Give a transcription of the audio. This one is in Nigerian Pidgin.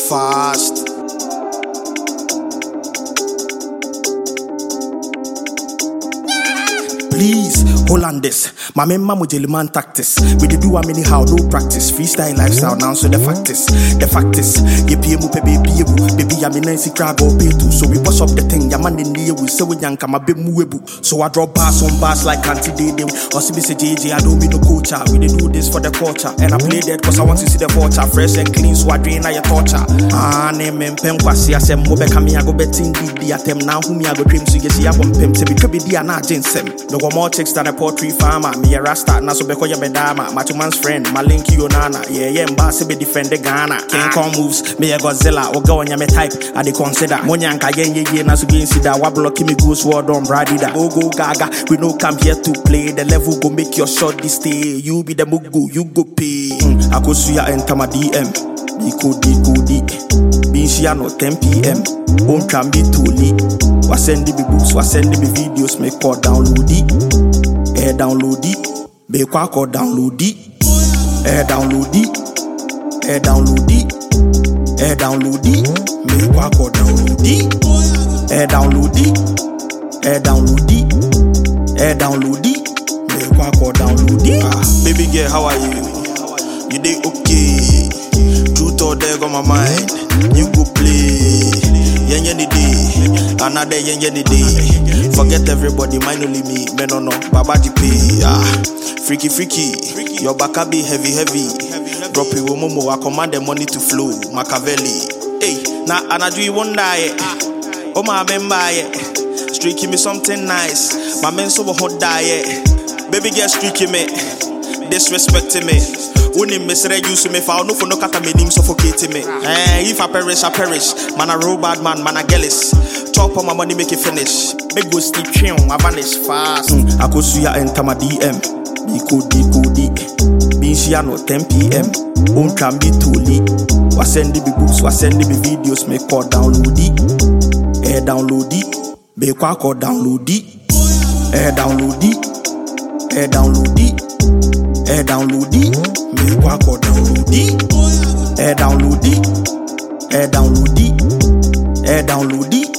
fast. Please, hold on this. My member Mujeliman tactics. We did do a many how no practice. Freestyle lifestyle now, so the fact is, ye PM baby, I'm in Nancy Crab or Betu. So we bust up the thing, Yaman in the we say we yank my big muebu. So I drop bars on bars like Auntie Day. Or CBC JJ, I don't be no coach. We did do this for the culture. And I play that cause I want to see the culture. Fresh and clean, so I drain your torture. Name and Pemquasi, I said, Mobe Kami, I go betting the attempt now, whom I go dream. So you see, I want Pem to be could be the Anajin. No more chicks than a poultry farmer. Me a rasta, na so beko ya medama. My 2 months friend, my linky onana. Yeah, mbasi be defend the Ghana. King Kong moves, me a Godzilla. Or go on ya me type, I de consider. Monyanka ye na so be insida. Wablo kimi goose word on bradida. Go gaga, we no come here to play. The level go make your shot this day. You be the mugu, you go pay. I go suya enter my DM. Di. Binshia no 10 PM. Won't can be too late. Was sending me books, was sending me videos, make call download it. Download it. Be quack or download it. Download it. Download it. Download it. Make quack or download it. Download it. Download it. Download it. Make quack or download it. Baby girl, how are you? You dey okay? Truth or dare on my mind. You go play. Any day, another any day. Forget everybody, mine only me. Men no, Baba GP. Freaky. Your back be heavy. Drop it, Momo. I command the money to flow. Machiavelli. Hey, now Anadu you won't die. Oh my member, streaky me something nice. My men so hot die. Baby girl streaky me, disrespecting me. When misread you me found no for no kata me name suffocating me. If I perish, I perish. Man a real bad man a gelis. Chop on my money make it finish. Big go steep train, I vanish fast. I go suya enter my DM. Di. Binshia no 10 PM. Won't can be too late. Was sending me books, was sending me videos, make call download it. Download it. Be quack or download it. Download it. Download it. Download it. Me quack or download it. Download it. Download it. Download it.